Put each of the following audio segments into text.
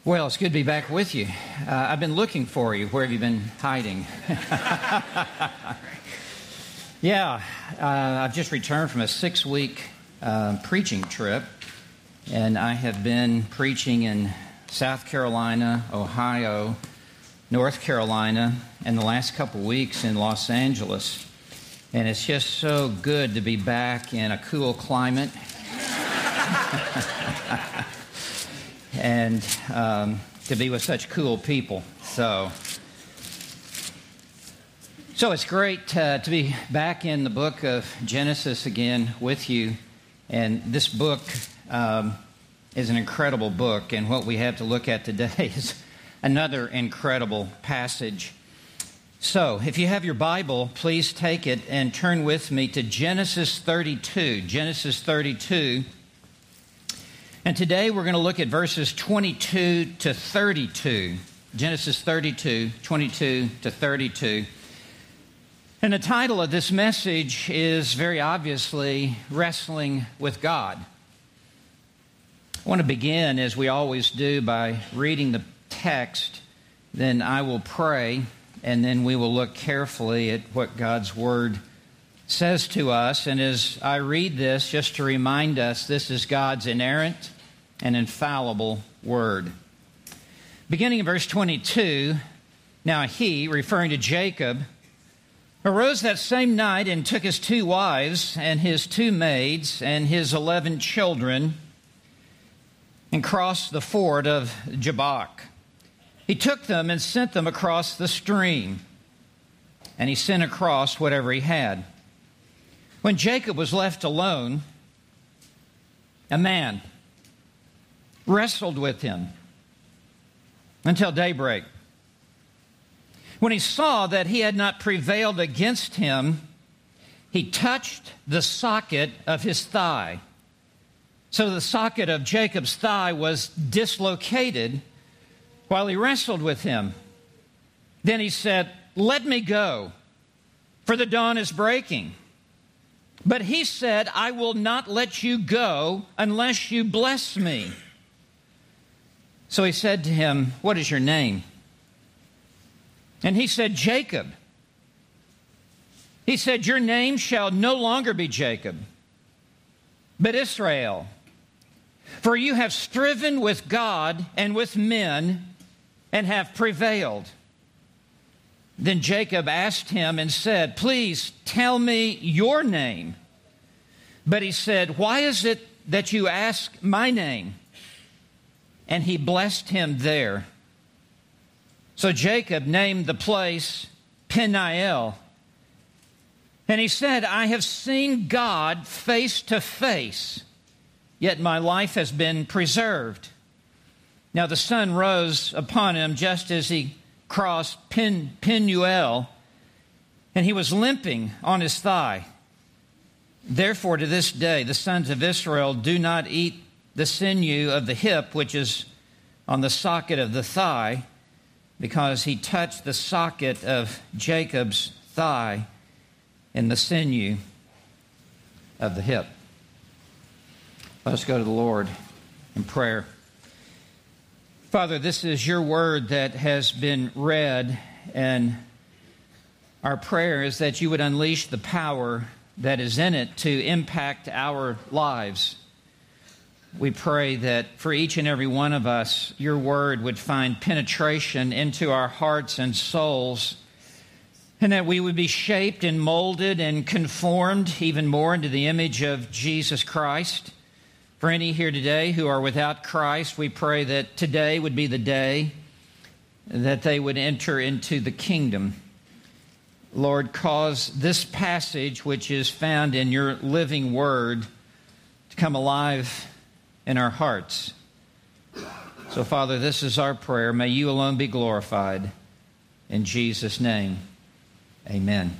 Well, it's good to be back with you. I've been looking for you. Where have you been hiding? I've just returned from a 6-week preaching trip, and I have been preaching in South Carolina, Ohio, North Carolina, and the last couple weeks in Los Angeles. And it's just so good to be back in a cool climate. And to be with such cool people. So it's great to be back in the book of Genesis again with you. And this book is an incredible book. And what we have to look at today is another incredible passage. So if you have your Bible, please take it and turn with me to Genesis 32. Genesis 32. And today we're going to look at verses 22 to 32. Genesis 32, 22 to 32. And the title of this message is very obviously Wrestling with God. I want to begin, as we always do, by reading the text. Then I will pray, and then we will look carefully at what God's Word says to us. And as I read this, just to remind us, this is God's inerrant and infallible Word. Beginning in verse 22, now he, referring to Jacob, arose that same night and took his 2 wives and his 2 maids and his 11 children and crossed the ford of Jabbok. He took them and sent them across the stream, and he sent across whatever he had. When Jacob was left alone, a man wrestled with him until daybreak. When he saw that he had not prevailed against him, he touched the socket of his thigh. So the socket of Jacob's thigh was dislocated while he wrestled with him. Then he said, "Let me go, for the dawn is breaking." But he said, "I will not let you go unless you bless me." So he said to him, "What is your name?" And he said, "Jacob." He said, "Your name shall no longer be Jacob, but Israel. For you have striven with God and with men and have prevailed." Then Jacob asked him and said, "Please tell me your name." But he said, "Why is it that you ask my name?" And he blessed him there. So Jacob named the place Peniel. And he said, "I have seen God face to face, yet my life has been preserved." Now the sun rose upon him just as he crossed Penuel, and he was limping on his thigh. Therefore to this day the sons of Israel do not eat the sinew of the hip, which is on the socket of the thigh, because he touched the socket of Jacob's thigh and the sinew of the hip. Let us go to the Lord in prayer. Father, this is your word that has been read, and our prayer is that you would unleash the power that is in it to impact our lives. We pray that for each and every one of us, your word would find penetration into our hearts and souls, and that we would be shaped and molded and conformed even more into the image of Jesus Christ. For any here today who are without Christ, we pray that today would be the day that they would enter into the kingdom. Lord, cause this passage, which is found in your living word, to come alive in our hearts. So, Father, this is our prayer. May you alone be glorified. In Jesus' name, amen.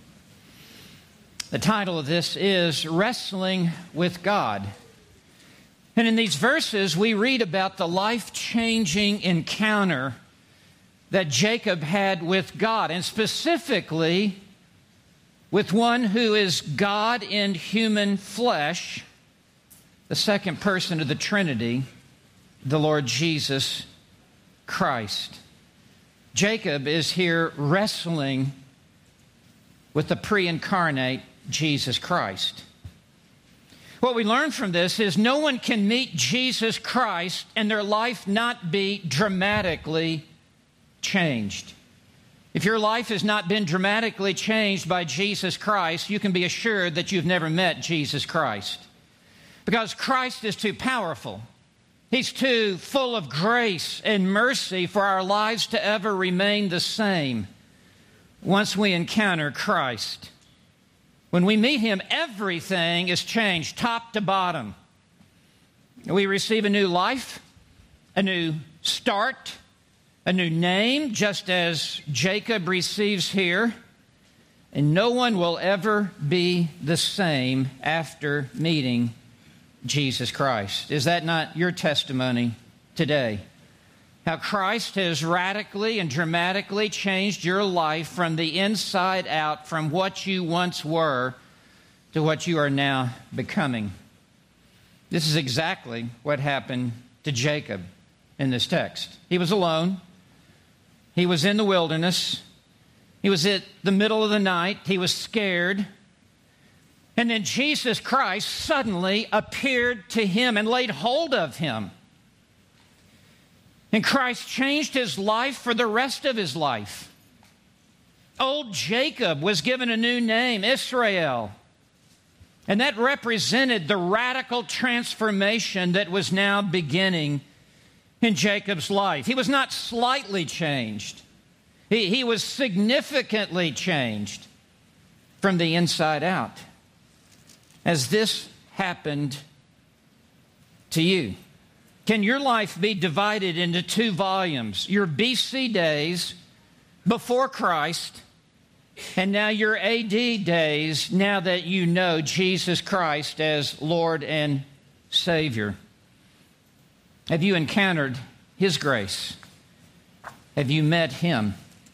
The title of this is Wrestling with God. And in these verses, we read about the life-changing encounter that Jacob had with God, and specifically with one who is God in human flesh, the second person of the Trinity, the Lord Jesus Christ. Jacob is here wrestling with the pre-incarnate Jesus Christ. What we learn from this is no one can meet Jesus Christ and their life not be dramatically changed. If your life has not been dramatically changed by Jesus Christ, you can be assured that you've never met Jesus Christ. Because Christ is too powerful. He's too full of grace and mercy for our lives to ever remain the same once we encounter Christ. When we meet Him, everything is changed, top to bottom. We receive a new life, a new start, a new name, just as Jacob receives here. And no one will ever be the same after meeting Jesus Christ. Is that not your testimony today? How Christ has radically and dramatically changed your life from the inside out, from what you once were to what you are now becoming. This is exactly what happened to Jacob in this text. He was alone. He was in the wilderness. He was at the middle of the night. He was scared. And then Jesus Christ suddenly appeared to him and laid hold of him. And Christ changed his life for the rest of his life. Old Jacob was given a new name, Israel. And that represented the radical transformation that was now beginning in Jacob's life. He was not slightly changed. He was significantly changed from the inside out. As this happened to you, can your life be divided into two volumes? Your BC days before Christ, and now your AD days, now that you know Jesus Christ as Lord and Savior. Have you encountered His grace? Have you met Him?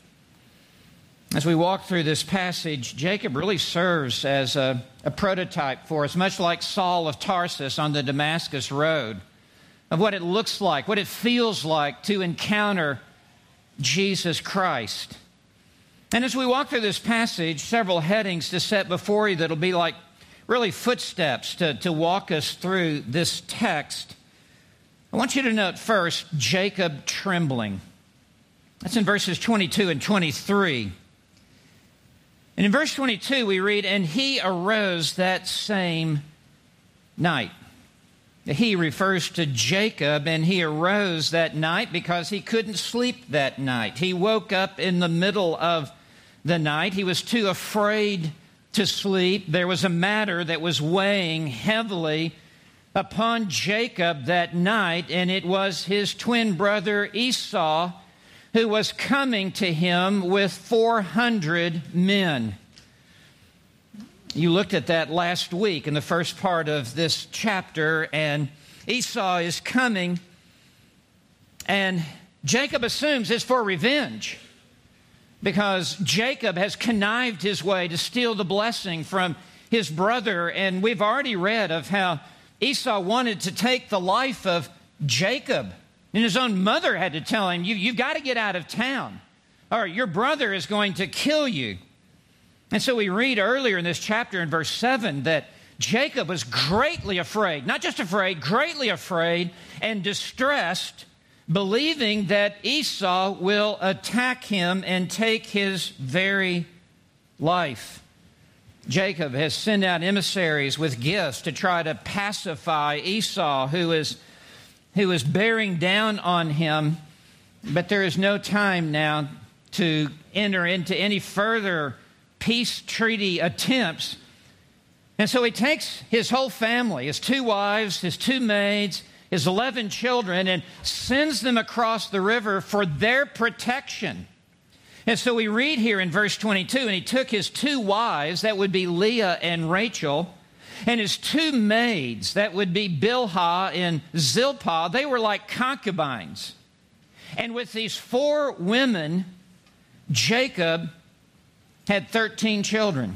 As we walk through this passage, Jacob really serves as a prototype for us, much like Saul of Tarsus on the Damascus road, of what it looks like, what it feels like to encounter Jesus Christ. And as we walk through this passage, several headings to set before you that'll be like really footsteps to walk us through this text. I want you to note first, Jacob trembling. That's in verses 22 and 23. And in verse 22 we read, "And he arose that same night." He refers to Jacob, and he arose that night because he couldn't sleep that night. He woke up in the middle of the night. He was too afraid to sleep. There was a matter that was weighing heavily upon Jacob that night, and it was his twin brother Esau who was coming to him with 400 men. You looked at that last week in the first part of this chapter, and Esau is coming, and Jacob assumes it's for revenge because Jacob has connived his way to steal the blessing from his brother, and we've already read of how Esau wanted to take the life of Jacob. And his own mother had to tell him, you've got to get out of town, or your brother is going to kill you. And so we read earlier in this chapter in verse 7 that Jacob was greatly afraid, not just afraid, greatly afraid and distressed, believing that Esau will attack him and take his very life. Jacob has sent out emissaries with gifts to try to pacify Esau, who is bearing down on him, but there is no time now to enter into any further peace treaty attempts. And so he takes his whole family, his 2 wives, his 2 maids, his 11 children, and sends them across the river for their protection. And so we read here in verse 22, and he took his 2 wives, that would be Leah and Rachel, and his 2 maids, that would be Bilhah and Zilpah. They were like concubines. And with these 4 women, Jacob had 13 children.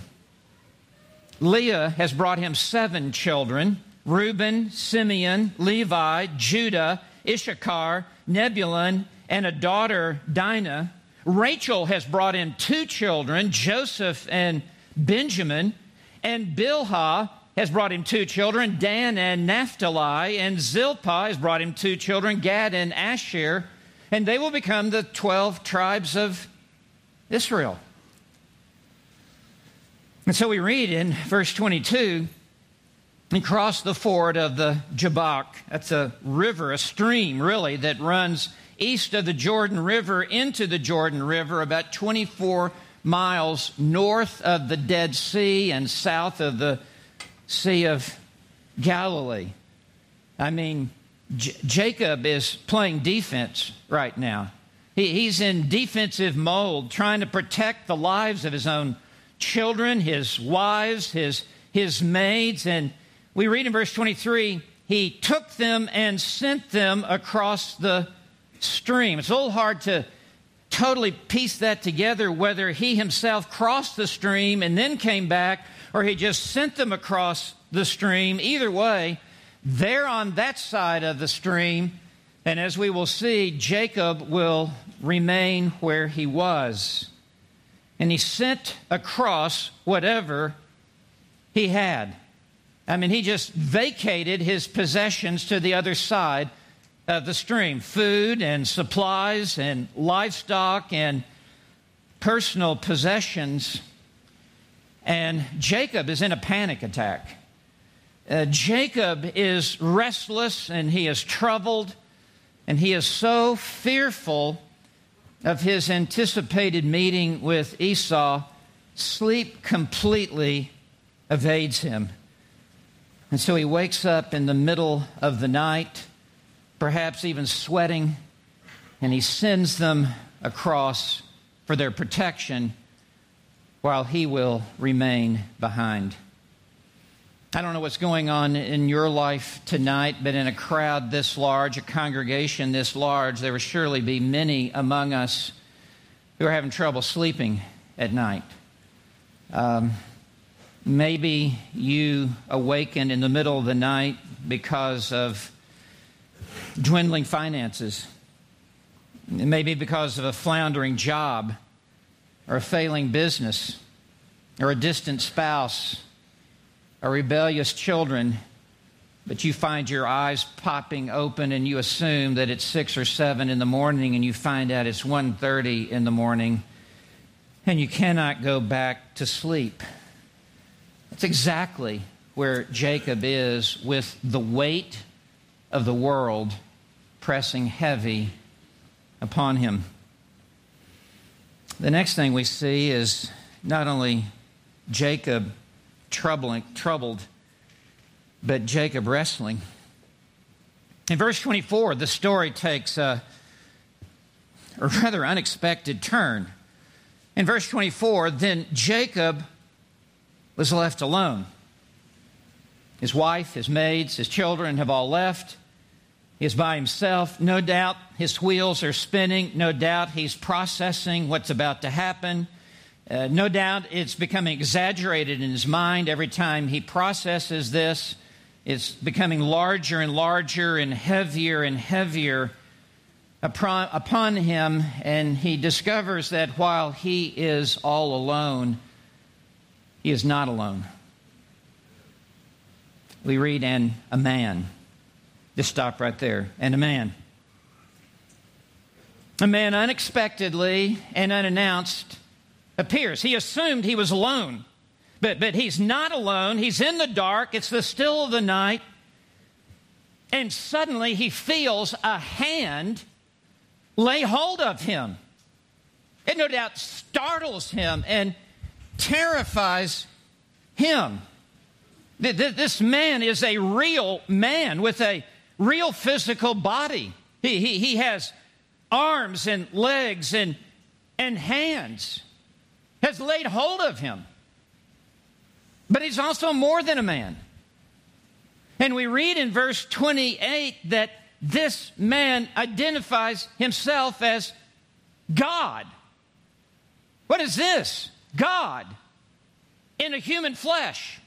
Leah has brought him 7 children: Reuben, Simeon, Levi, Judah, Issachar, Nebulun, and a daughter, Dinah. Rachel has brought in 2 children, Joseph and Benjamin. And Bilhah has brought him 2 children, Dan and Naphtali. And Zilpah has brought him 2 children, Gad and Asher. And they will become the 12 tribes of Israel. And so we read in verse 22, and crossed the ford of the Jabbok. That's a river, a stream really, that runs east of the Jordan River into the Jordan River, about 24 miles north of the Dead Sea and south of the Sea of Galilee. I mean, Jacob is playing defense right now. He's in defensive mode, trying to protect the lives of his own children, his wives, his maids. And we read in verse 23, he took them and sent them across the stream. It's a little hard to totally piece that together, whether he himself crossed the stream and then came back, or he just sent them across the stream. Either way, they're on that side of the stream, and as we will see, Jacob will remain where he was. And he sent across whatever he had. I mean, he just vacated his possessions to the other side of the stream. Food and supplies and livestock and personal possessions. And Jacob is in a panic attack. Jacob is restless and he is troubled. And he is so fearful of his anticipated meeting with Esau, sleep completely evades him. And so he wakes up in the middle of the night, perhaps even sweating, and he sends them across for their protection while he will remain behind. I don't know what's going on in your life tonight, but in a crowd this large, a congregation this large, there will surely be many among us who are having trouble sleeping at night. Maybe you awaken in the middle of the night because of dwindling finances. Maybe because of a floundering job, or a failing business, or a distant spouse, or rebellious children, but you find your eyes popping open and you assume that it's 6 or 7 in the morning, and you find out it's 1:30 in the morning, and you cannot go back to sleep. That's exactly where Jacob is, with the weight of the world pressing heavy upon him. The next thing we see is not only Jacob troubled, but Jacob wrestling. In verse 24, the story takes a rather unexpected turn. In verse 24, then Jacob was left alone. His wife, his maids, his children have all left. He is by himself. No doubt his wheels are spinning. No doubt he's processing what's about to happen. No doubt it's becoming exaggerated in his mind every time he processes this. It's becoming larger and larger and heavier upon him, and he discovers that while he is all alone, he is not alone. We read, and a man. Just stop right there. And a man. A man unexpectedly and unannounced appears. He assumed he was alone, but he's not alone. He's in the dark. It's the still of the night. And suddenly he feels a hand lay hold of him. It no doubt startles him and terrifies him. This man is a real man with a real physical body. He has arms and legs and hands. Has laid hold of him. But he's also more than a man. And we read in verse 28 that this man identifies himself as God. What is this? God in a human flesh.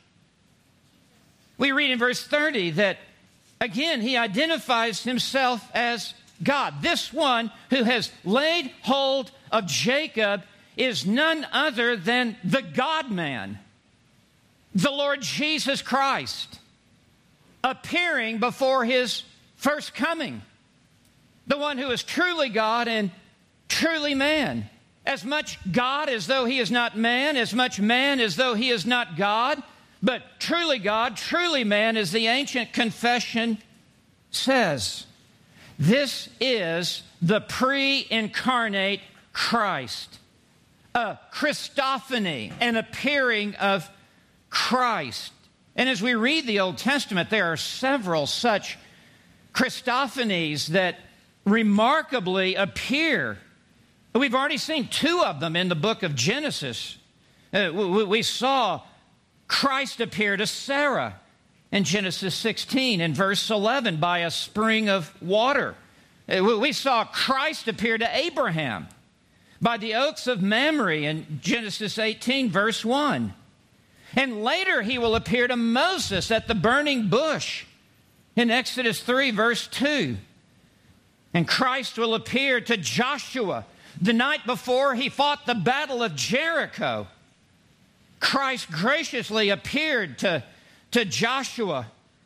We read in verse 30 that, again, he identifies himself as God. This one who has laid hold of Jacob is none other than the God-man, the Lord Jesus Christ, appearing before his first coming, the one who is truly God and truly man, as much God as though he is not man, as much man as though he is not God, but truly God, truly man, as the ancient confession says. This is the pre-incarnate Christ, a Christophany, an appearing of Christ. And as we read the Old Testament, there are several such Christophanies that remarkably appear. We've already seen two of them in the book of Genesis. We saw Christ appear to Sarah in Genesis 16 in verse 11 by a spring of water. We saw Christ appear to Abraham by the oaks of Mamre in Genesis 18 verse 1. And later he will appear to Moses at the burning bush in Exodus 3 verse 2. And Christ will appear to Joshua the night before he fought the battle of Jericho. Christ graciously appeared to Joshua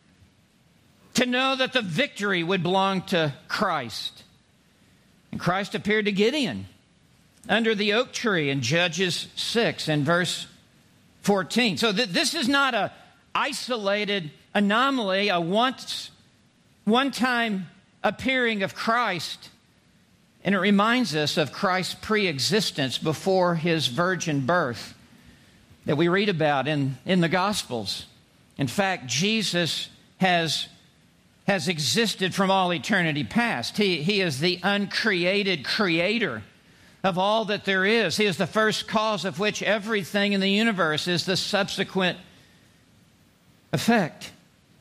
to know that the victory would belong to Christ. And Christ appeared to Gideon under the oak tree in Judges 6 and verse 14. So this is not an isolated anomaly, a one-time appearing of Christ. And it reminds us of Christ's pre-existence before his virgin birth that we read about in the Gospels. In fact, Jesus has existed from all eternity past. He is the uncreated creator of all that there is. He is the first cause of which everything in the universe is the subsequent effect.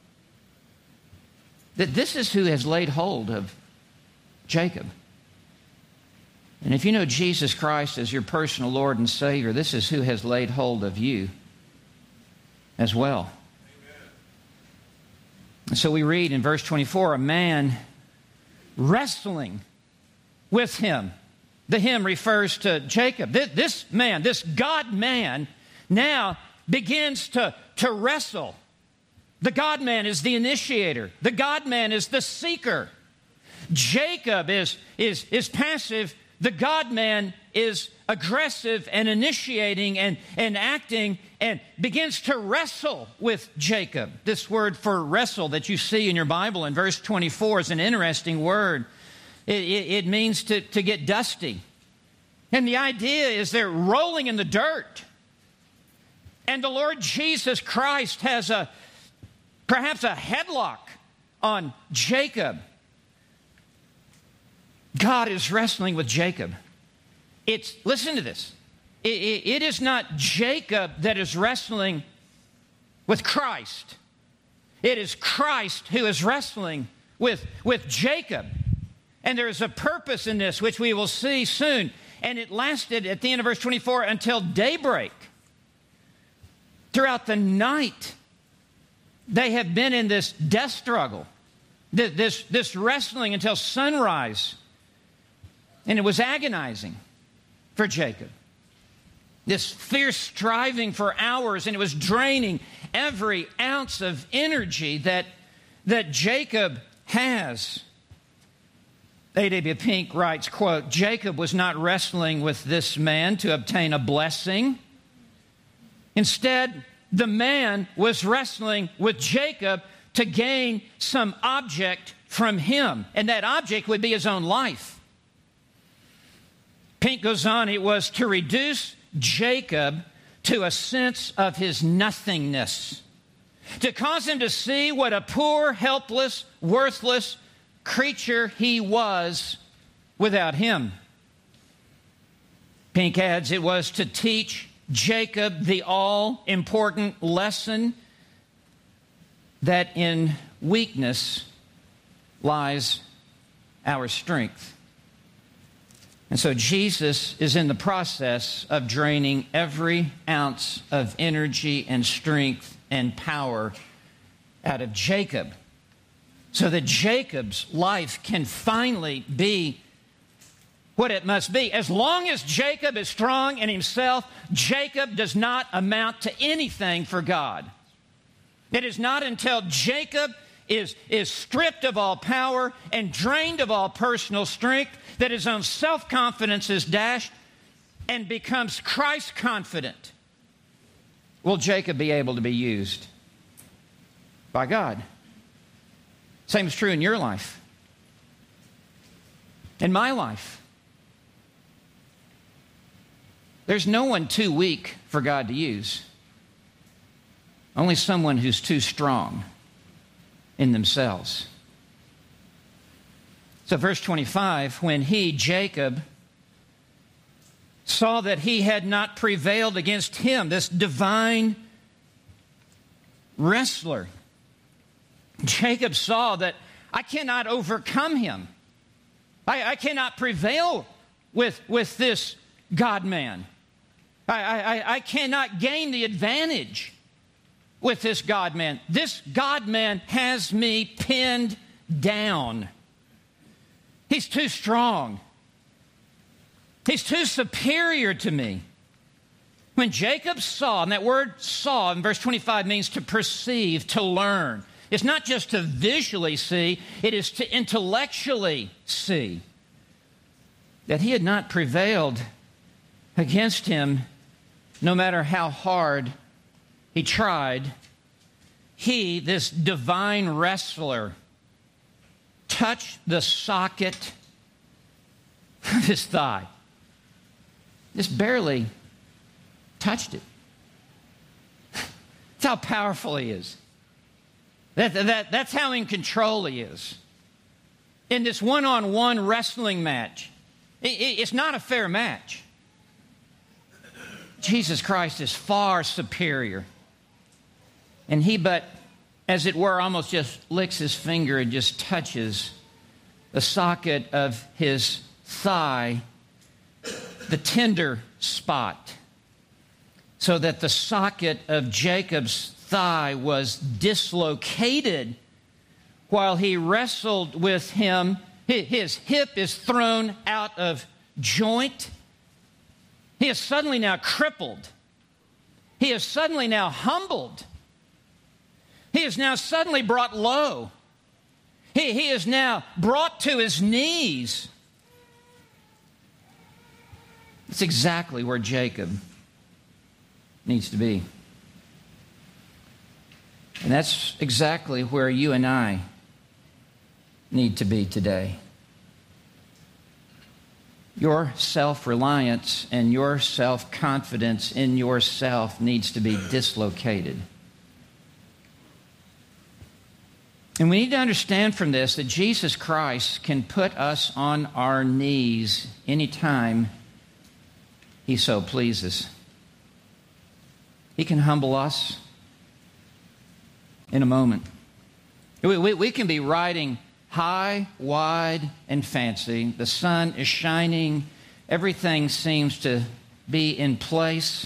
That this is who has laid hold of Jacob. And if you know Jesus Christ as your personal Lord and Savior, this is who has laid hold of you as well. And so we read in verse 24, a man wrestling with him. The him refers to Jacob. This man, this God-man, now begins to wrestle. The God-man is the initiator. The God-man is the seeker. Jacob is passive. The God-man is aggressive and initiating and acting and begins to wrestle with Jacob. This word for wrestle that you see in your Bible in verse 24 is an interesting word. It means to get dusty. And the idea is they're rolling in the dirt. And the Lord Jesus Christ has perhaps a headlock on Jacob. God is wrestling with Jacob. Listen to this. It is not Jacob that is wrestling with Christ. It is Christ who is wrestling with Jacob. And there is a purpose in this, which we will see soon. And it lasted, at the end of verse 24, until daybreak. Throughout the night, they have been in this death struggle, this wrestling until sunrise. And it was agonizing for Jacob. This fierce striving for hours, and it was draining every ounce of energy that Jacob has. A.W. Pink writes, quote, Jacob was not wrestling with this man to obtain a blessing. Instead, the man was wrestling with Jacob to gain some object from him, and that object would be his own life. Pink goes on, it was to reduce Jacob to a sense of his nothingness, to cause him to see what a poor, helpless, worthless creature he was without him. Pink adds, it was to teach Jacob the all-important lesson that in weakness lies our strength. And so Jesus is in the process of draining every ounce of energy and strength and power out of Jacob. so that Jacob's life can finally be what it must be. As long as Jacob is strong in himself, Jacob does not amount to anything for God. It is not until Jacob is stripped of all power and drained of all personal strength that his own self-confidence is dashed and becomes Christ-confident will Jacob be able to be used by God. Same is true in your life, in my life. There's no one too weak for God to use. Only someone who's too strong in themselves. So verse 25, when he, Jacob, saw that he had not prevailed against him, this divine wrestler, Jacob saw that I cannot overcome him. I cannot prevail with this God-man. I cannot gain the advantage with this God-man. This God-man has me pinned down. He's too strong. He's too superior to me. When Jacob saw, and that word saw in verse 25 means to perceive, to learn. It's not just to visually see, it is to intellectually see that he had not prevailed against him no matter how hard he tried. He, this divine wrestler, touched the socket of his thigh. Just barely touched it. That's how powerful he is. That's how in control he is. In this one-on-one wrestling match, it's not a fair match. Jesus Christ is far superior. And he but, as it were, almost just licks his finger and just touches the socket of his thigh, the tender spot, so that the socket of Jacob's thigh was dislocated while he wrestled with him. His hip is thrown out of joint. He is suddenly now crippled. He is suddenly now humbled. He is now suddenly brought low. He is now brought to his knees. It's exactly where Jacob needs to be. And that's exactly where you and I need to be today. Your self-reliance and your self-confidence in yourself needs to be dislocated. And we need to understand from this that Jesus Christ can put us on our knees anytime He so pleases. He can humble us in a moment. We can be riding high, wide, and fancy. The sun is shining. Everything seems to be in place.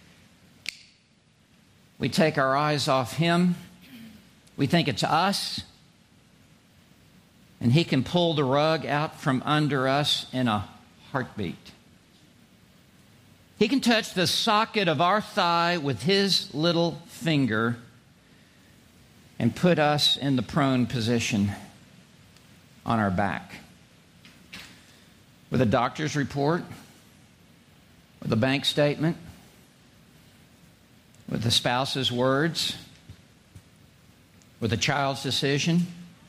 We take our eyes off Him. We think it's us. And He can pull the rug out from under us in a heartbeat. He can touch the socket of our thigh with His little finger and put us in the prone position on our back. With a doctor's report, with a bank statement, with the spouse's words, with a child's decision,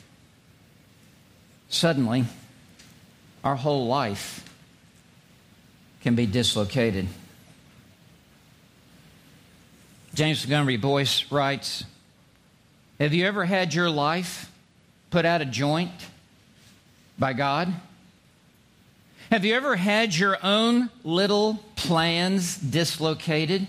suddenly our whole life can be dislocated. James Montgomery Boyce writes, "Have you ever had your life put out of joint by God? Have you ever had your own little plans dislocated?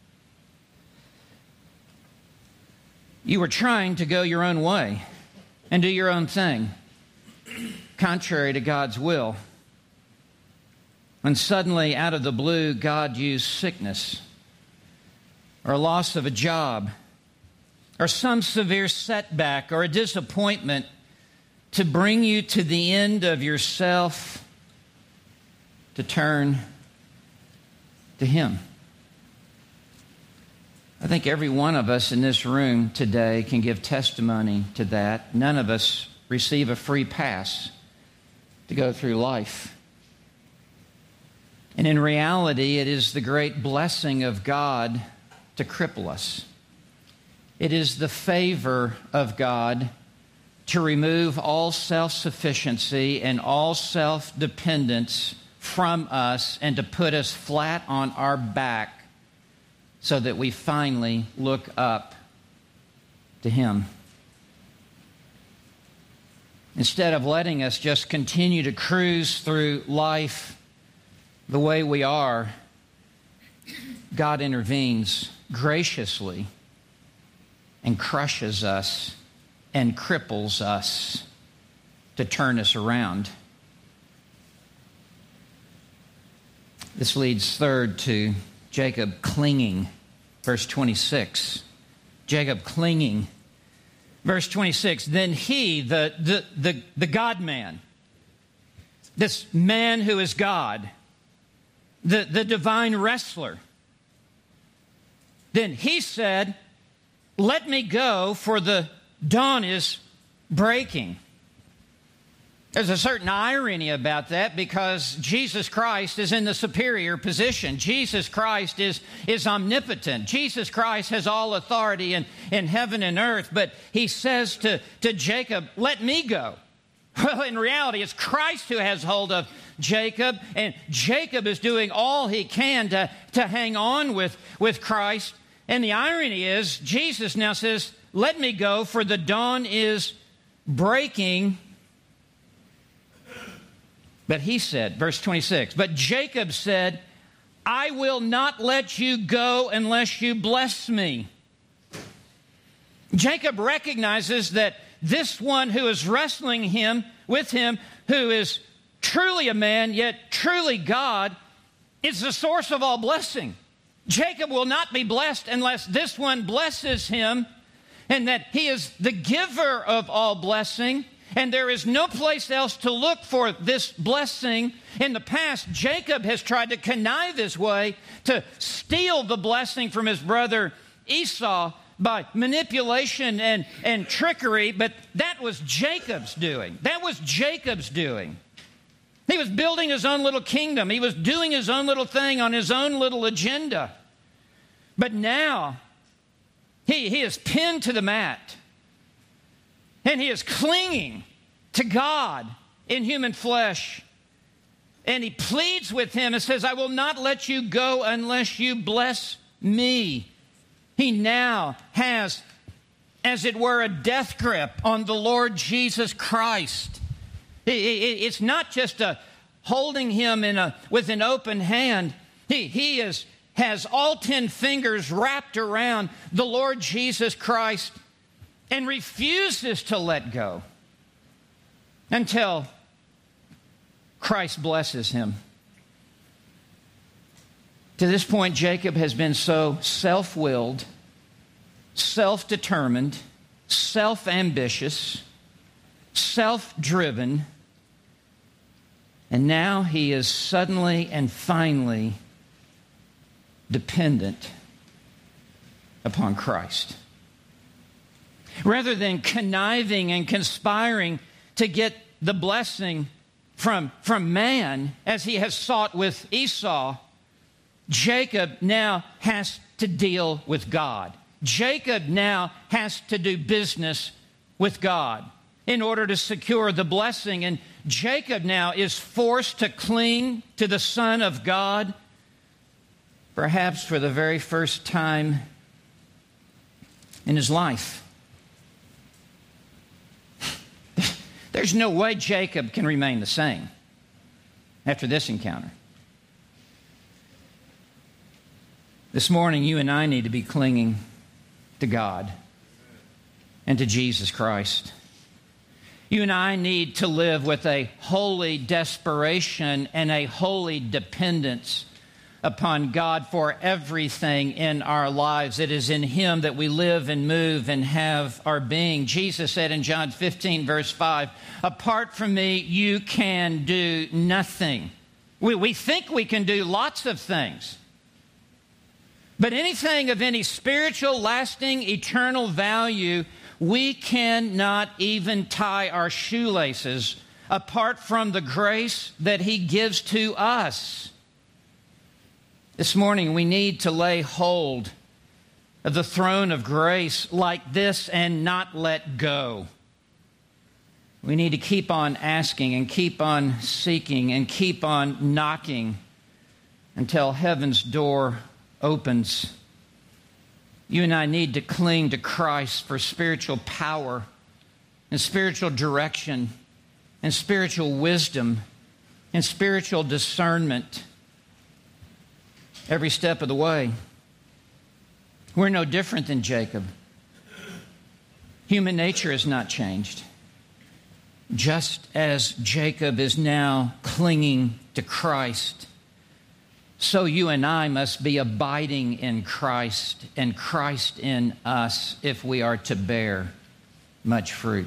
You were trying to go your own way and do your own thing, contrary to God's will. When suddenly, out of the blue, God used sickness or loss of a job or some severe setback or a disappointment to bring you to the end of yourself, to turn to Him. I think every one of us in this room today can give testimony to that. None of us receive a free pass to go through life. And in reality, it is the great blessing of God to cripple us. It is the favor of God to remove all self-sufficiency and all self-dependence from us and to put us flat on our back so that we finally look up to Him. Instead of letting us just continue to cruise through life the way we are, God intervenes graciously and crushes us and cripples us to turn us around. This leads third to Jacob clinging, verse 26. Jacob clinging. Verse 26, then he, the God-man, this man who is God, the divine wrestler, then he said, let me go, for the dawn is breaking. There's a certain irony about that because Jesus Christ is in the superior position. Jesus Christ is omnipotent. Jesus Christ has all authority in heaven and earth. But he says to Jacob, let me go. Well, in reality, it's Christ who has hold of Jacob. And Jacob is doing all he can to hang on with Christ. And the irony is, Jesus now says, let me go, for the dawn is breaking. But he said, verse 26, but Jacob said, I will not let you go unless you bless me. Jacob recognizes that this one who is wrestling with him, who is truly a man, yet truly God, is the source of all blessing. Jacob will not be blessed unless this one blesses him, and that he is the giver of all blessing. And there is no place else to look for this blessing. In the past, Jacob has tried to connive his way to steal the blessing from his brother Esau by manipulation and trickery, but that was Jacob's doing. That was Jacob's doing. He was building his own little kingdom. He was doing his own little thing on his own little agenda. But now, he is pinned to the mat. And he is clinging to God in human flesh. And he pleads with him and says, I will not let you go unless you bless me. He now has, as it were, a death grip on the Lord Jesus Christ. It's not just a holding him with an open hand. He has all 10 fingers wrapped around the Lord Jesus Christ and refuses to let go until Christ blesses him. To this point, Jacob has been so self-willed, self-determined, self-ambitious, self-driven, and now he is suddenly and finally dependent upon Christ. Rather than conniving and conspiring to get the blessing from man, as he has sought with Esau, Jacob now has to deal with God. Jacob now has to do business with God in order to secure the blessing. And Jacob now is forced to cling to the Son of God, perhaps for the very first time in his life. There's no way Jacob can remain the same after this encounter. This morning, you and I need to be clinging to God and to Jesus Christ. You and I need to live with a holy desperation and a holy dependence upon God for everything in our lives. It is in Him that we live and move and have our being. Jesus said in John 15, verse 5, apart from me, you can do nothing. We think we can do lots of things. But anything of any spiritual, lasting, eternal value, we cannot even tie our shoelaces apart from the grace that He gives to us. This morning, we need to lay hold of the throne of grace like this and not let go. We need to keep on asking and keep on seeking and keep on knocking until heaven's door opens. You and I need to cling to Christ for spiritual power and spiritual direction and spiritual wisdom and spiritual discernment every step of the way. We're no different than Jacob. Human nature has not changed. Just as Jacob is now clinging to Christ, so you and I must be abiding in Christ and Christ in us if we are to bear much fruit.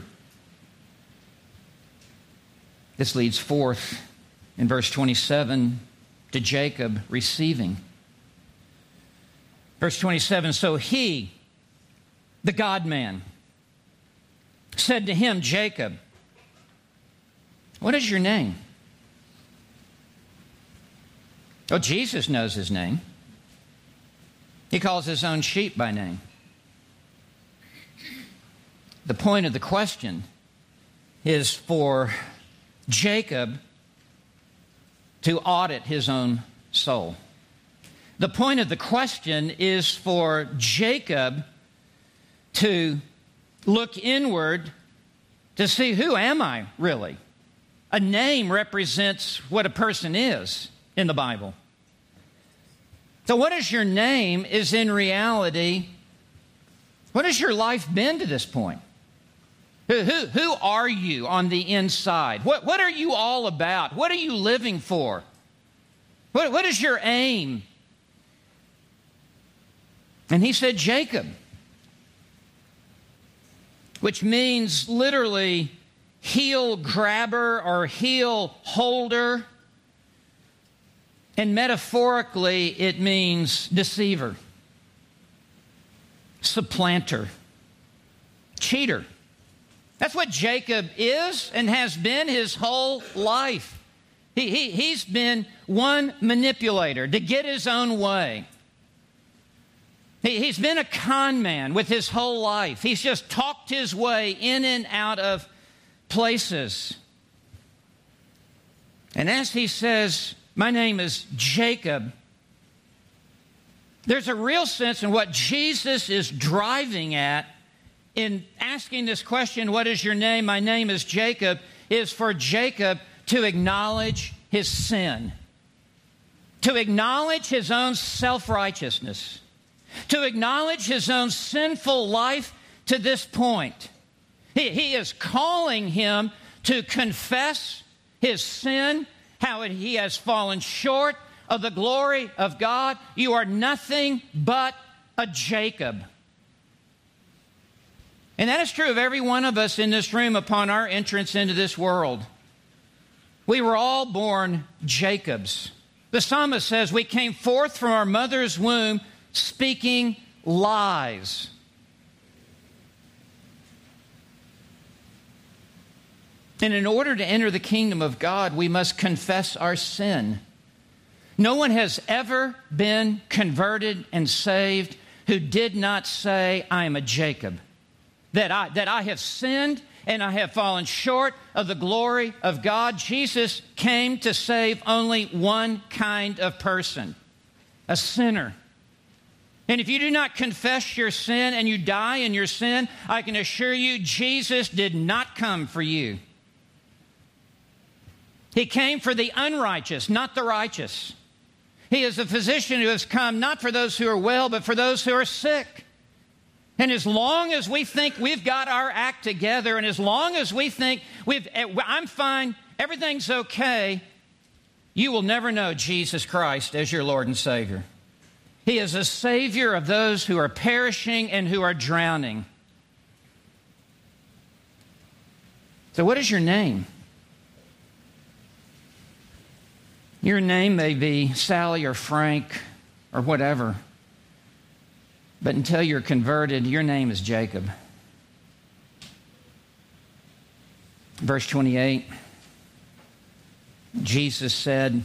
This leads forth in verse 27 to Jacob receiving. Verse 27, so he, the God-man, said to him, Jacob, what is your name? Oh, Jesus knows his name. He calls his own sheep by name. The point of the question is for Jacob to audit his own soul. The point of the question is for Jacob to look inward to see, who am I really? A name represents what a person is in the Bible. So what is your name is in reality, what has your life been to this point? Who are you on the inside? What are you all about? What are you living for? What is your aim? And he said, Jacob, which means literally heel grabber or heel holder. And metaphorically, it means deceiver, supplanter, cheater. That's what Jacob is and has been his whole life. He's been one manipulator to get his own way. He's been a con man with his whole life. He's just talked his way in and out of places. And as he says, my name is Jacob, there's a real sense in what Jesus is driving at in asking this question, what is your name? My name is Jacob, is for Jacob to acknowledge his sin, to acknowledge his own self-righteousness, to acknowledge his own sinful life to this point. He is calling him to confess his sin, how he has fallen short of the glory of God. You are nothing but a Jacob. And that is true of every one of us in this room upon our entrance into this world. We were all born Jacobs. The psalmist says we came forth from our mother's womb speaking lies. And in order to enter the kingdom of God, we must confess our sin. No one has ever been converted and saved who did not say, I am a Jacob. That I have sinned and I have fallen short of the glory of God. Jesus came to save only one kind of person, a sinner. And if you do not confess your sin and you die in your sin, I can assure you Jesus did not come for you. He came for the unrighteous, not the righteous. He is a physician who has come not for those who are well, but for those who are sick. And as long as we think we've got our act together, and as long as we think I'm fine, everything's okay, you will never know Jesus Christ as your Lord and Savior. He is a Savior of those who are perishing and who are drowning. So what is your name? Your name may be Sally or Frank or whatever, but until you're converted, your name is Jacob. Verse 28, Jesus said,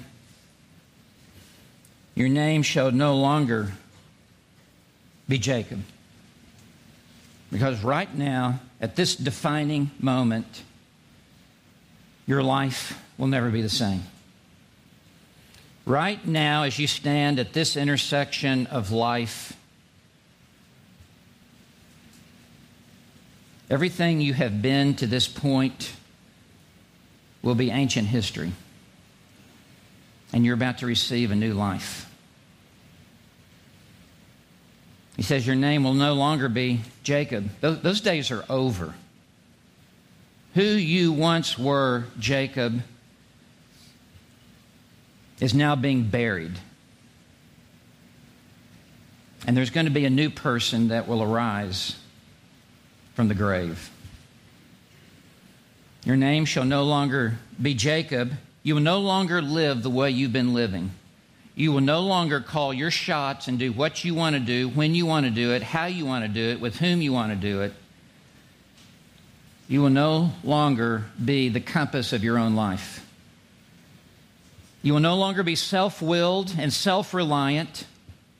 your name shall no longer be Jacob. Because right now, at this defining moment, your life will never be the same. Right now, as you stand at this intersection of life, everything you have been to this point will be ancient history. And you're about to receive a new life. He says your name will no longer be Jacob. Those days are over. Who you once were, Jacob, is now being buried. And there's going to be a new person that will arise from the grave. Your name shall no longer be Jacob. You will no longer live the way you've been living. You will no longer call your shots and do what you want to do, when you want to do it, how you want to do it, with whom you want to do it. You will no longer be the compass of your own life. You will no longer be self-willed and self-reliant.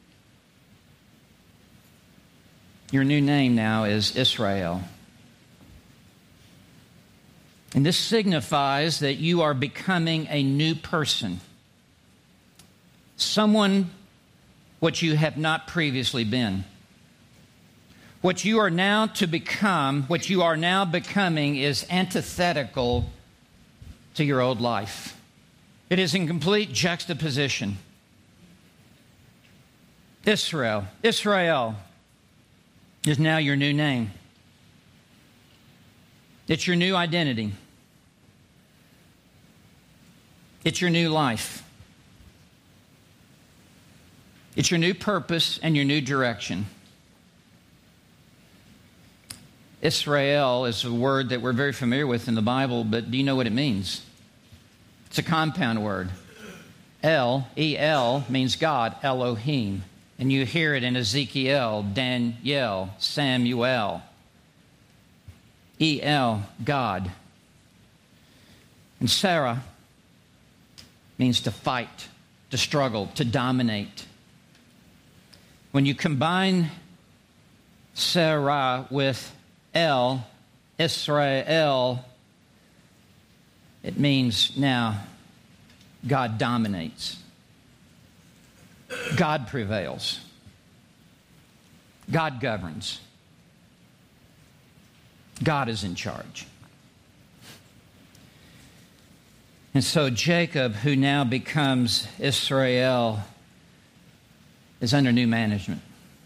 Your new name now is Israel. And this signifies that you are becoming a new person. Someone what you have not previously been. What you are now to become, what you are now becoming is antithetical to your old life. It is in complete juxtaposition. Israel is now your new name. It's your new identity. It's your new life. It's your new purpose and your new direction. Israel is a word that we're very familiar with in the Bible, but do you know what it means? It's a compound word. El means God, Elohim. And you hear it in Ezekiel, Daniel, Samuel. God. And Sarah means to fight, to struggle, to dominate. When you combine Sarah with Israel, it means now God dominates. God prevails. God governs. God is in charge. And so Jacob, who now becomes Israel, is under new management.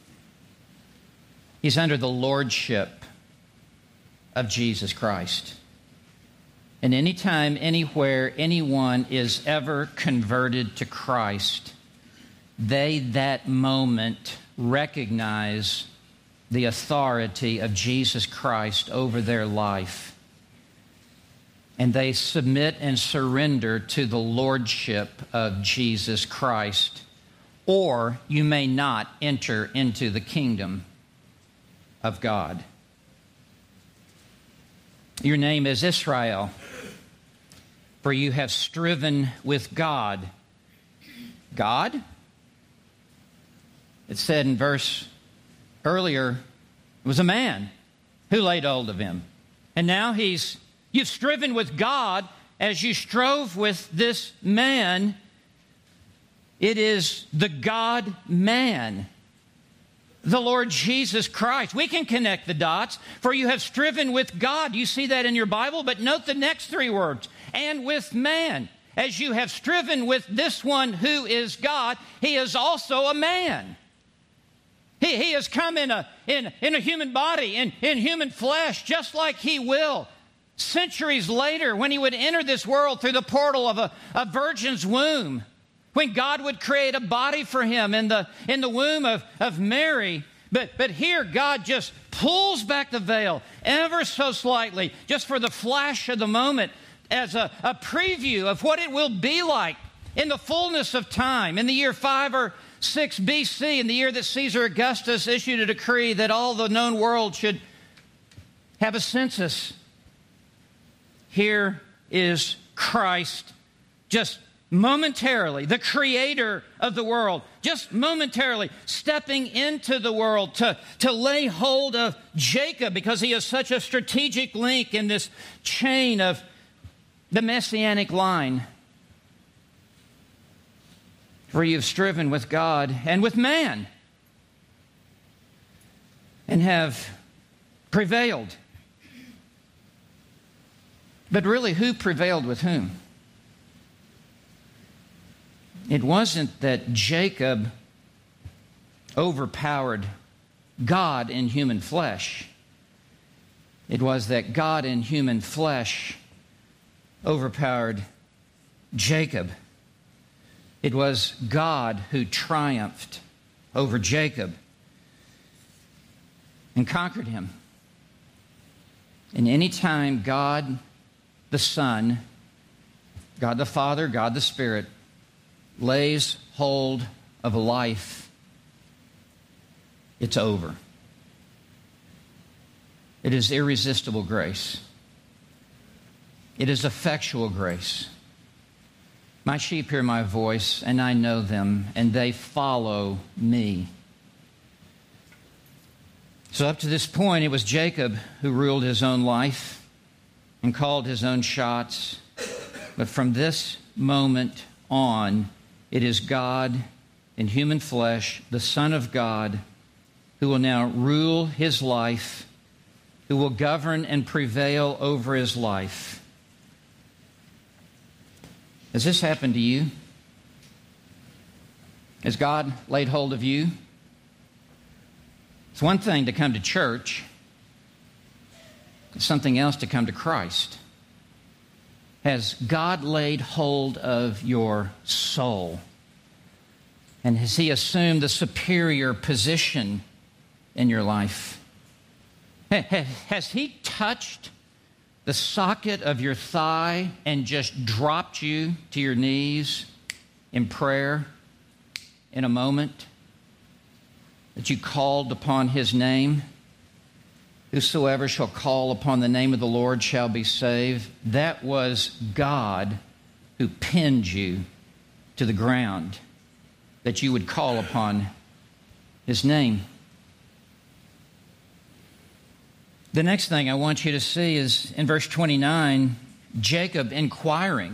He's under the lordship of Jesus Christ. And anytime, anywhere, anyone is ever converted to Christ, they that moment recognize the authority of Jesus Christ over their life. And they submit and surrender to the lordship of Jesus Christ. Or you may not enter into the kingdom of God. Your name is Israel, for you have striven with God. God? It said in verse earlier, it was a man who laid hold of him. And now you've striven with God as you strove with this man. It is the God-man, the Lord Jesus Christ. We can connect the dots, for you have striven with God. You see that in your Bible, but note the next three words, and with man. As you have striven with this one who is God, he is also a man. He has come in a human body, in human flesh, just like he will centuries later, when he would enter this world through the portal of a virgin's womb, when God would create a body for him in the womb of Mary. But here God just pulls back the veil ever so slightly, just for the flash of the moment, as a preview of what it will be like in the fullness of time, in the year 5 or 6 BC, in the year that Caesar Augustus issued a decree that all the known world should have a census. Here is Christ, just momentarily, the creator of the world, just momentarily stepping into the world to lay hold of Jacob, because he is such a strategic link in this chain of the messianic line. For you have striven with God and with man and have prevailed. But really, who prevailed with whom? It wasn't that Jacob overpowered God in human flesh. It was that God in human flesh overpowered Jacob. It was God who triumphed over Jacob and conquered him. And any time God the Son, God the Father, God the Spirit lays hold of a life, it's over. It is irresistible grace. It is effectual grace. My sheep hear my voice, and I know them, and they follow me. So up to this point, it was Jacob who ruled his own life and called his own shots. But from this moment on, it is God in human flesh, the Son of God, who will now rule his life, who will govern and prevail over his life. Has this happened to you? Has God laid hold of you? It's one thing to come to church. It's something else to come to Christ. Has God laid hold of your soul? And has He assumed the superior position in your life? Has He touched the socket of your thigh and just dropped you to your knees in prayer in a moment that you called upon His name? Whosoever shall call upon the name of the Lord shall be saved. That was God who pinned you to the ground, that you would call upon His name. The next thing I want you to see is in verse 29, Jacob inquiring.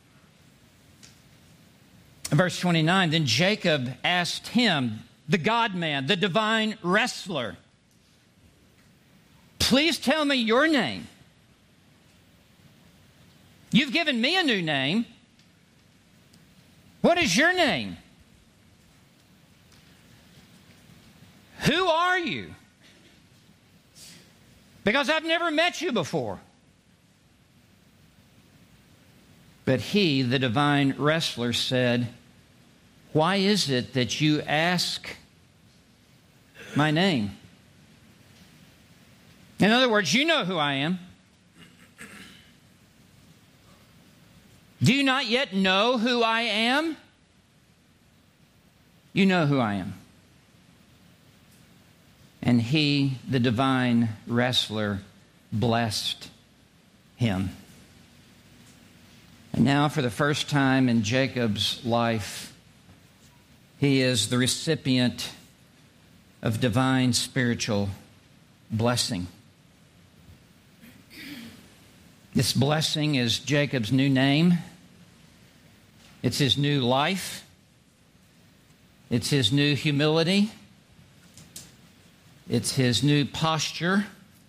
In verse 29, then Jacob asked him, the God-man, the divine wrestler, please tell me your name. You've given me a new name. What is your name? Who are you? Because I've never met you before. But he, the divine wrestler, said, why is it that you ask my name? In other words, you know who I am. Do you not yet know who I am? You know who I am. And he, the divine wrestler, blessed him. And now, for the first time in Jacob's life, he is the recipient of divine spiritual blessing. This blessing is Jacob's new name. It's his new life. It's his new humility. It's his new posture.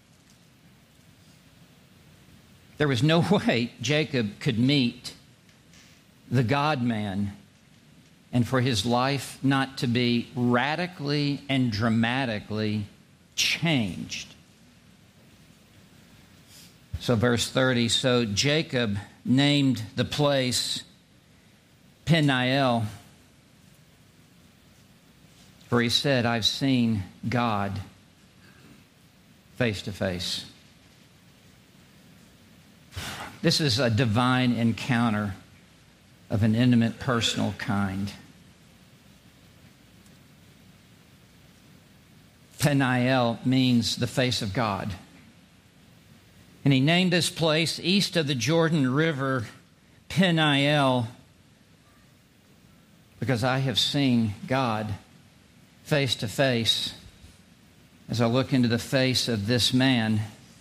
There was no way Jacob could meet the God-man and for his life not to be radically and dramatically changed. So verse 30, so Jacob named the place Peniel, for he said, I've seen God face to face. This is a divine encounter of an intimate, personal kind. Peniel means the face of God. And he named this place east of the Jordan River Peniel because I have seen God face to face as I look into the face of this man.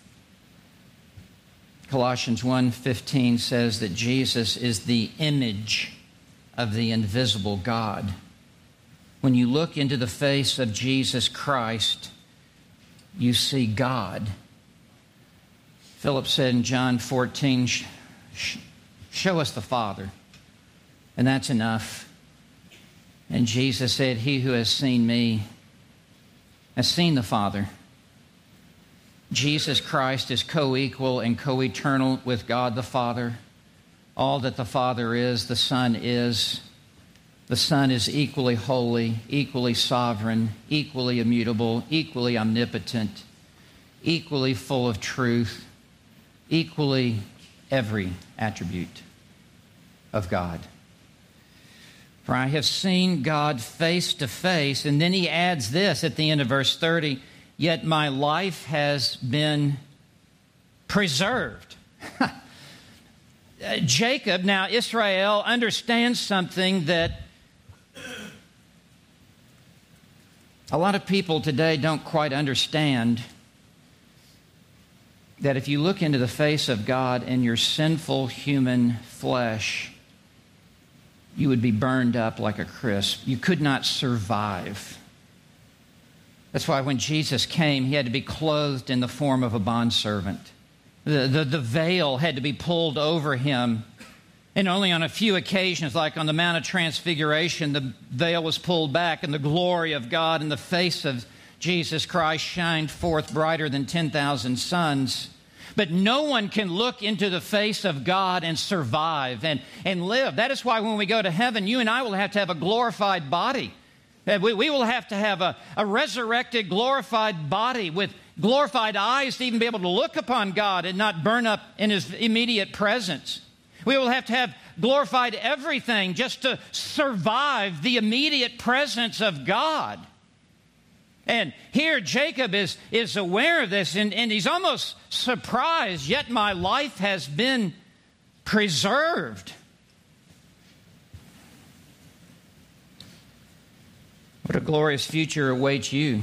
Colossians 1:15 says that Jesus is the image of the invisible God. When you look into the face of Jesus Christ, you see God. Philip said in John 14, show us the Father, and that's enough. And Jesus said, he who has seen me has seen the Father. Jesus Christ is co-equal and co-eternal with God the Father. All that the Father is, the Son is. The Son is equally holy, equally sovereign, equally immutable, equally omnipotent, equally full of truth, equally every attribute of God. For I have seen God face to face. And then he adds this at the end of verse 30, yet my life has been preserved. Jacob, now Israel, understands something that a lot of people today don't quite understand, that if you look into the face of God in your sinful human flesh, you would be burned up like a crisp. You could not survive. That's why when Jesus came, he had to be clothed in the form of a bondservant. The veil had to be pulled over him. And only on a few occasions, like on the Mount of Transfiguration, the veil was pulled back and the glory of God in the face of Jesus Christ shined forth brighter than 10,000 suns. But no one can look into the face of God and survive and live. That is why when we go to heaven, you and I will have to have a glorified body. We will have to have a resurrected, glorified body with glorified eyes to even be able to look upon God and not burn up in His immediate presence. We will have to have glorified everything just to survive the immediate presence of God. And here Jacob is aware of this, and he's almost surprised, yet my life has been preserved. What a glorious future awaits you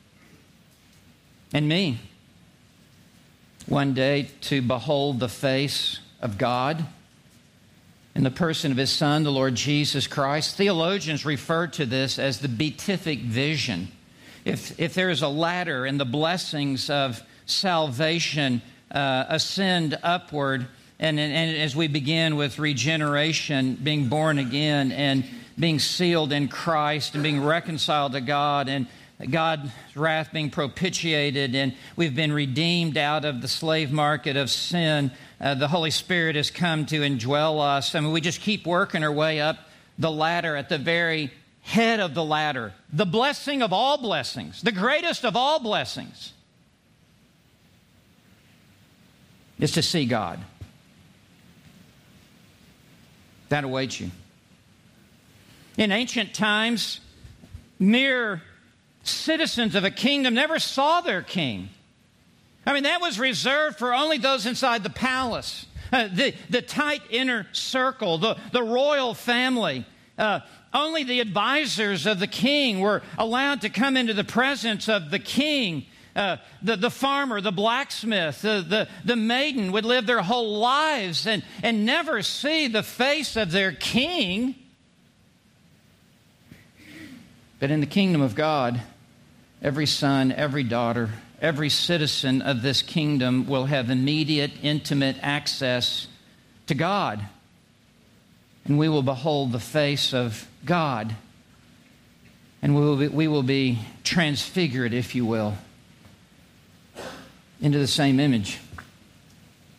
and me. One day to behold the face of God in the person of His Son, the Lord Jesus Christ. Theologians refer to this as the beatific vision. If there is a ladder and the blessings of salvation ascend upward, and as we begin with regeneration, being born again and being sealed in Christ and being reconciled to God and God's wrath being propitiated, and we've been redeemed out of the slave market of sin, the Holy Spirit has come to indwell us. I mean, we just keep working our way up the ladder. At the very head of the ladder, the blessing of all blessings, the greatest of all blessings, is to see God. That awaits you. In ancient times, mere citizens of a kingdom never saw their king. I mean, that was reserved for only those inside the palace, the tight inner circle, the royal family. Only the advisors of the king were allowed to come into the presence of the king. The farmer, the blacksmith, the maiden would live their whole lives and never see the face of their king. But in the kingdom of God, every son, every daughter, every citizen of this kingdom will have immediate, intimate access to God. And we will behold the face of God. And we will be transfigured, if you will, into the same image.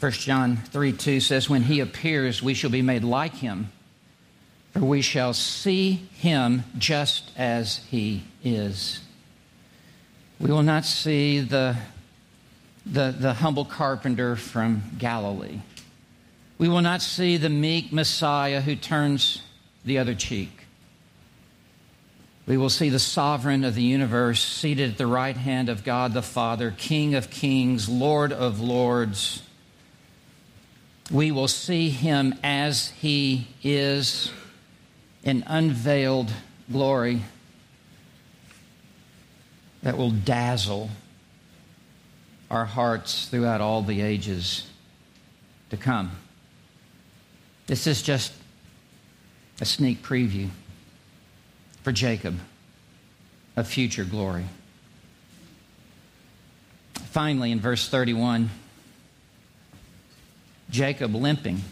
1 John 3:2 says, when he appears, we shall be made like him, for we shall see him just as he is. We will not see the humble carpenter from Galilee. We will not see the meek Messiah who turns the other cheek. We will see the sovereign of the universe seated at the right hand of God the Father, King of kings, Lord of lords. We will see him as he is in unveiled glory that will dazzle our hearts throughout all the ages to come. This is just a sneak preview for Jacob of future glory. Finally, in verse 31, Jacob limping.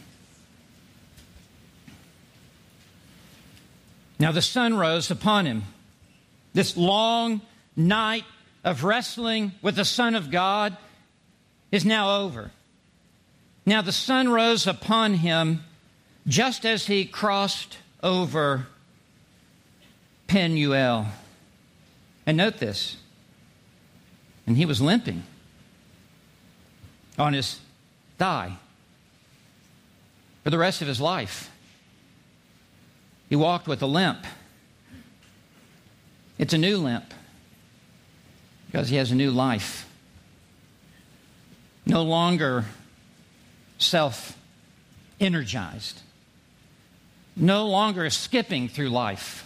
Now the sun rose upon him. This long night of wrestling with the Son of God is now over. Now the sun rose upon him just as he crossed over Penuel. And note this. And he was limping on his thigh for the rest of his life. He walked with a limp. It's a new limp because he has a new life. No longer self-energized. No longer skipping through life.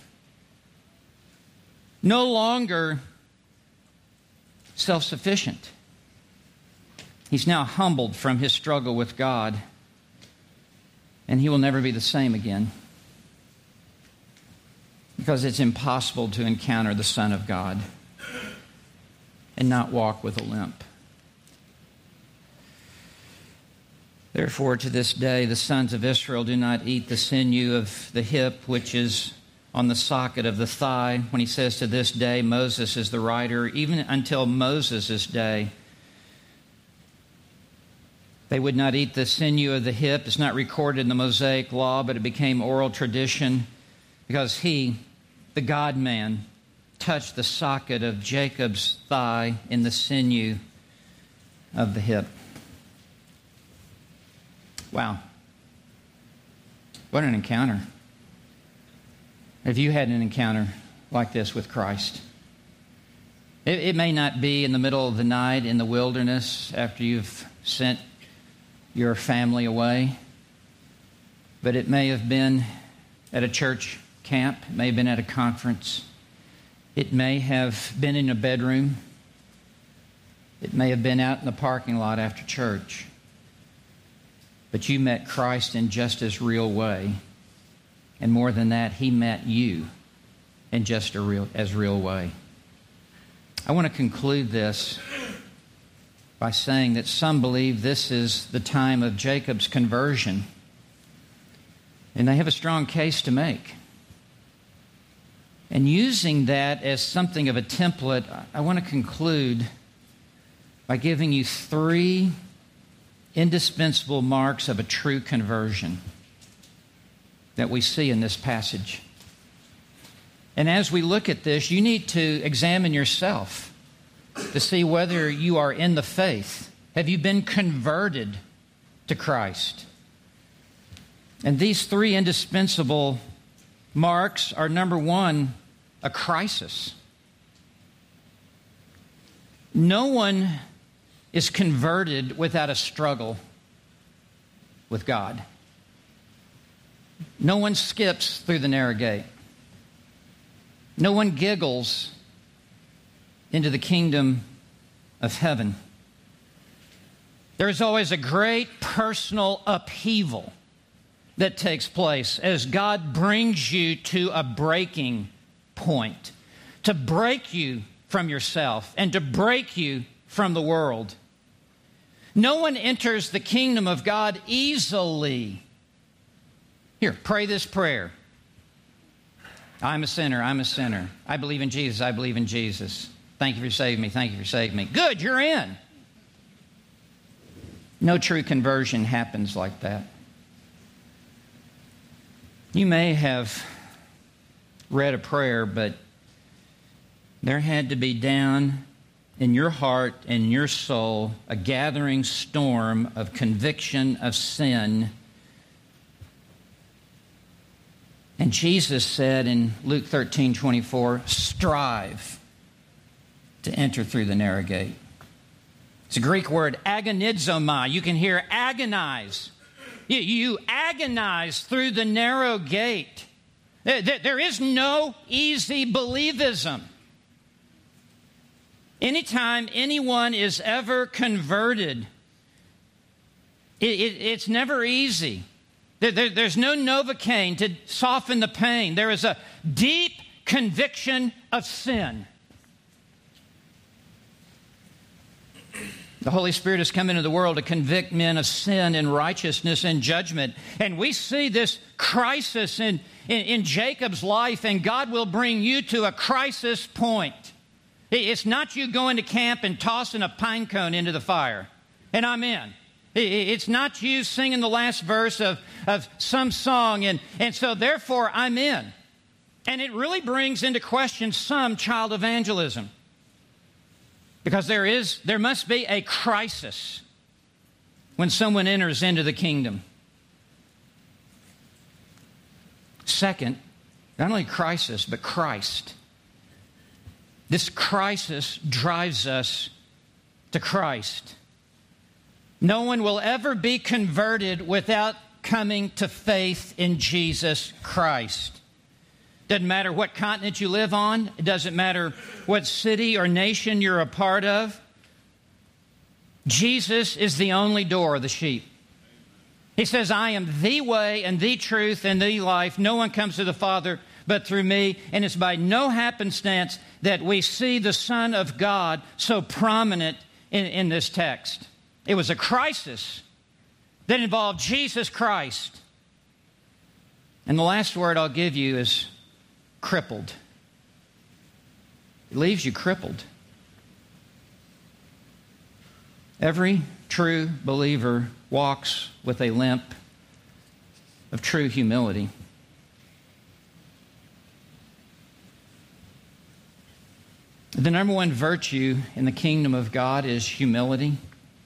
No longer self-sufficient. He's now humbled from his struggle with God, and he will never be the same again because it's impossible to encounter the Son of God and not walk with a limp. Therefore, to this day, the sons of Israel do not eat the sinew of the hip, which is on the socket of the thigh. When he says to this day, Moses is the writer, even until Moses' day, they would not eat the sinew of the hip. It's not recorded in the Mosaic law, but it became oral tradition because he, the God-man, touched the socket of Jacob's thigh in the sinew of the hip. Wow. What an encounter. Have you had an encounter like this with Christ? It may not be in the middle of the night in the wilderness after you've sent your family away, but it may have been at a church camp. It may have been at a conference. It may have been in a bedroom. It may have been out in the parking lot after church. But you met Christ in just as real way. And more than that, he met you in just as real way. I want to conclude this by saying that some believe this is the time of Jacob's conversion. And they have a strong case to make. And using that as something of a template, I want to conclude by giving you 3 indispensable marks of a true conversion that we see in this passage. And as we look at this, you need to examine yourself to see whether you are in the faith. Have you been converted to Christ? And these 3 indispensable marks are, number 1, a crisis. No one is converted without a struggle with God. No one skips through the narrow gate. No one giggles into the kingdom of heaven. There is always a great personal upheaval that takes place as God brings you to a breaking point, to break you from yourself and to break you from the world. No one enters the kingdom of God easily. Here, pray this prayer. I'm a sinner, I'm a sinner. I believe in Jesus, I believe in Jesus. Thank you for saving me, thank you for saving me. Good, you're in. No true conversion happens like that. You may have read a prayer, but there had to be down in your heart and your soul a gathering storm of conviction of sin. And Jesus said in Luke 13:24, strive to enter through the narrow gate. It's a Greek word, agonizomai. You can hear agonize. You agonize through the narrow gate. There is no easy believism. Anytime anyone is ever converted, it's never easy. There's no Novocaine to soften the pain. There is a deep conviction of sin. The Holy Spirit has come into the world to convict men of sin and righteousness and judgment. And we see this crisis in Jacob's life, and God will bring you to a crisis point. It's not you going to camp and tossing a pine cone into the fire, and I'm in. It's not you singing the last verse of some song, and so therefore I'm in. And it really brings into question some child evangelism. Because there must be a crisis when someone enters into the kingdom. Second, not only crisis, but Christ. This crisis drives us to Christ. No one will ever be converted without coming to faith in Jesus Christ. Doesn't matter what continent you live on. It doesn't matter what city or nation you're a part of. Jesus is the only door of the sheep. He says, I am the way and the truth and the life. No one comes to the Father but through me. And it's by no happenstance that we see the Son of God so prominent in this text. It was a crisis that involved Jesus Christ. And the last word I'll give you is crippled. It leaves you crippled. Every true believer walks with a limp of true humility. The number one virtue in the kingdom of God is humility.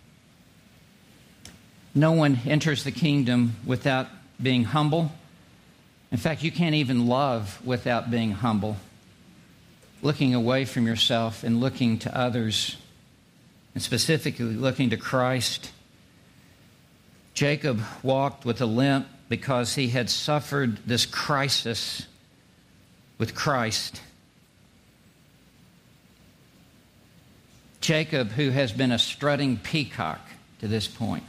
No one enters the kingdom without being humble. In fact, you can't even love without being humble, looking away from yourself and looking to others, and specifically looking to Christ. Jacob walked with a limp because he had suffered this crisis with Christ. Jacob, who has been a strutting peacock to this point,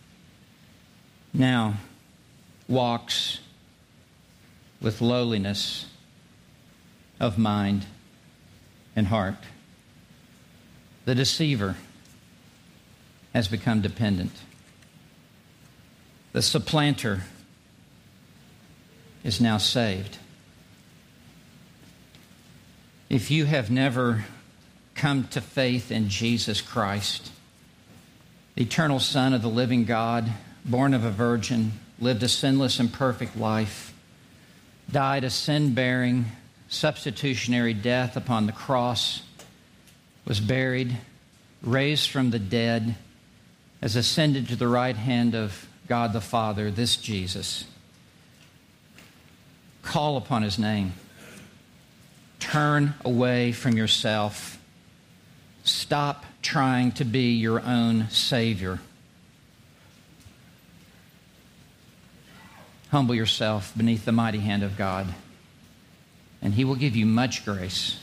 now walks with lowliness of mind and heart. The deceiver has become dependent. The supplanter is now saved. If you have never come to faith in Jesus Christ, the eternal Son of the living God, born of a virgin, lived a sinless and perfect life, died a sin-bearing, substitutionary death upon the cross, was buried, raised from the dead, has ascended to the right hand of God the Father, this Jesus. Call upon His name. Turn away from yourself. Stop trying to be your own Savior. Humble yourself beneath the mighty hand of God, and He will give you much grace,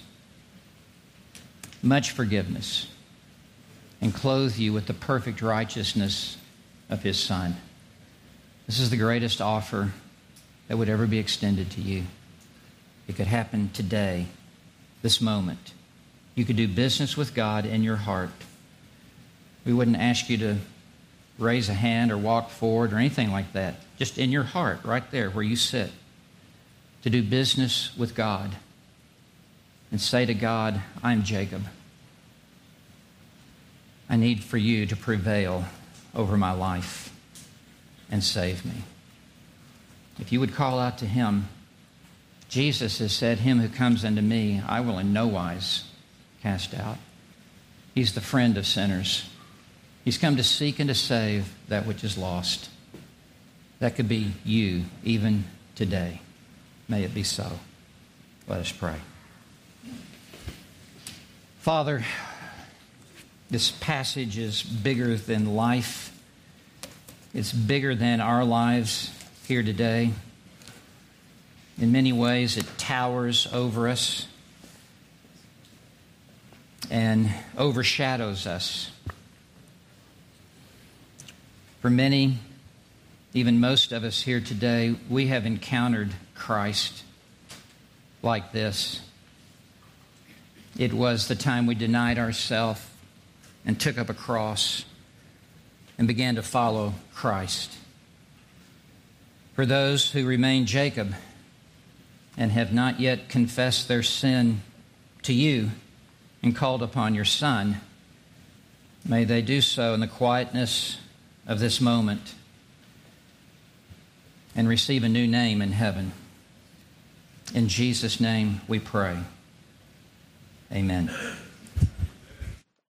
much forgiveness, and clothe you with the perfect righteousness of His Son. This is the greatest offer that would ever be extended to you. It could happen today, this moment. You could do business with God in your heart. We wouldn't ask you to raise a hand or walk forward or anything like that. Just in your heart, right there where you sit, to do business with God and say to God, I'm Jacob. I need for you to prevail over my life and save me. If you would call out to him, Jesus has said, him who comes unto me, I will in no wise cast out. He's the friend of sinners. He's come to seek and to save that which is lost. That could be you even today. May it be so. Let us pray. Father, this passage is bigger than life. It's bigger than our lives here today. In many ways, it towers over us and overshadows us. For many, even most of us here today, we have encountered Christ like this. It was the time we denied ourselves and took up a cross and began to follow Christ. For those who remain Jacob and have not yet confessed their sin to you and called upon your Son, may they do so in the quietness of this moment and receive a new name in heaven. In Jesus' name we pray. Amen.